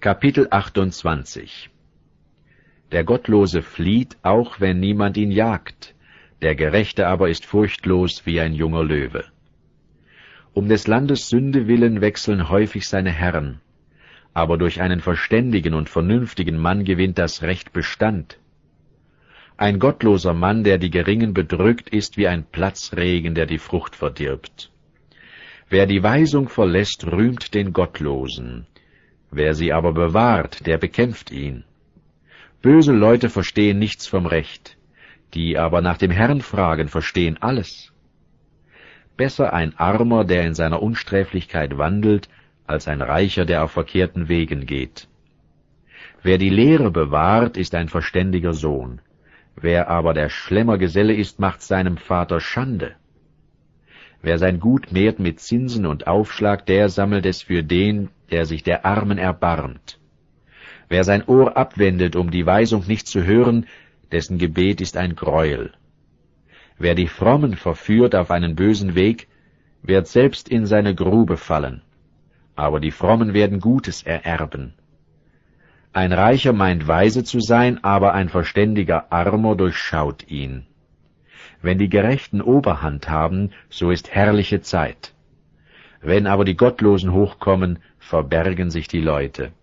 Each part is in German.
Kapitel 28. Der Gottlose flieht, auch wenn niemand ihn jagt, der Gerechte aber ist furchtlos wie ein junger Löwe. Um des Landes Sünde willen wechseln häufig seine Herren, aber durch einen verständigen und vernünftigen Mann gewinnt das Recht Bestand. Ein gottloser Mann, der die Geringen bedrückt, ist wie ein Platzregen, der die Frucht verdirbt. Wer die Weisung verlässt, rühmt den Gottlosen. Wer sie aber bewahrt, der bekämpft ihn. Böse Leute verstehen nichts vom Recht, die aber nach dem Herrn fragen, verstehen alles. Besser ein Armer, der in seiner Unsträflichkeit wandelt, als ein Reicher, der auf verkehrten Wegen geht. Wer die Lehre bewahrt, ist ein verständiger Sohn. Wer aber der Schlemmergeselle ist, macht seinem Vater Schande. Wer sein Gut mehrt mit Zinsen und Aufschlag, der sammelt es für den, der sich der Armen erbarmt. Wer sein Ohr abwendet, um die Weisung nicht zu hören, dessen Gebet ist ein Greuel. Wer die Frommen verführt auf einen bösen Weg, wird selbst in seine Grube fallen. Aber die Frommen werden Gutes ererben. Ein Reicher meint weise zu sein, aber ein verständiger Armer durchschaut ihn. Wenn die Gerechten Oberhand haben, so ist herrliche Zeit. Wenn aber die Gottlosen hochkommen, verbergen sich die Leute.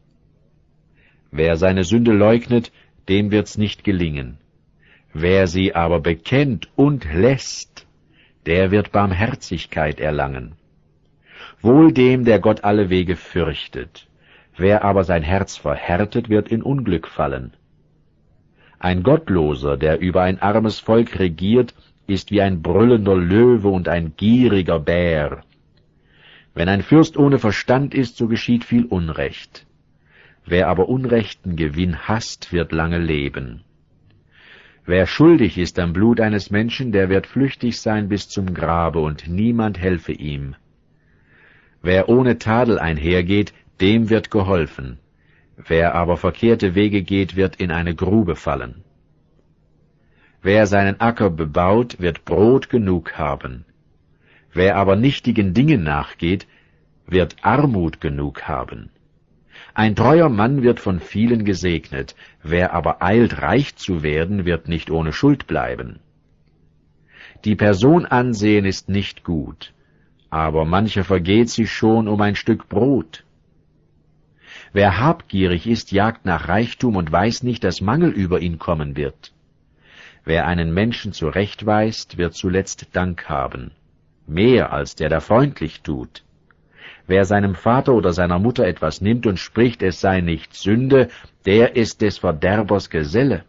Wer seine Sünde leugnet, dem wird's nicht gelingen. Wer sie aber bekennt und lässt, der wird Barmherzigkeit erlangen. Wohl dem, der Gott alle Wege fürchtet. Wer aber sein Herz verhärtet, wird in Unglück fallen. Ein Gottloser, der über ein armes Volk regiert, ist wie ein brüllender Löwe und ein gieriger Bär. Wenn ein Fürst ohne Verstand ist, so geschieht viel Unrecht. Wer aber unrechten Gewinn hasst, wird lange leben. Wer schuldig ist am Blut eines Menschen, der wird flüchtig sein bis zum Grabe, und niemand helfe ihm. Wer ohne Tadel einhergeht, dem wird geholfen. Wer aber verkehrte Wege geht, wird in eine Grube fallen. Wer seinen Acker bebaut, wird Brot genug haben. Wer aber nichtigen Dingen nachgeht, wird Armut genug haben. Ein treuer Mann wird von vielen gesegnet, wer aber eilt, reich zu werden, wird nicht ohne Schuld bleiben. Die Person ansehen ist nicht gut, aber mancher vergeht sich schon um ein Stück Brot. Wer habgierig ist, jagt nach Reichtum und weiß nicht, dass Mangel über ihn kommen wird. Wer einen Menschen zurechtweist, wird zuletzt Dank haben, mehr als der freundlich tut. Wer seinem Vater oder seiner Mutter etwas nimmt und spricht, es sei nicht Sünde, der ist des Verderbers Geselle.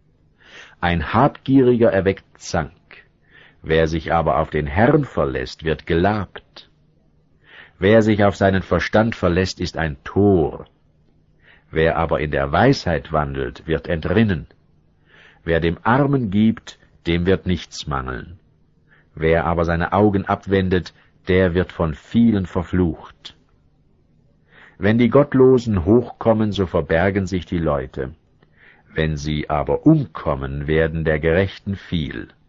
Ein Habgieriger erweckt Zank, wer sich aber auf den Herrn verlässt, wird gelabt. Wer sich auf seinen Verstand verlässt, ist ein Tor. Wer aber in der Weisheit wandelt, wird entrinnen. Wer dem Armen gibt, dem wird nichts mangeln. Wer aber seine Augen abwendet, der wird von vielen verflucht. Wenn die Gottlosen hochkommen, so verbergen sich die Leute. Wenn sie aber umkommen, werden der Gerechten viel.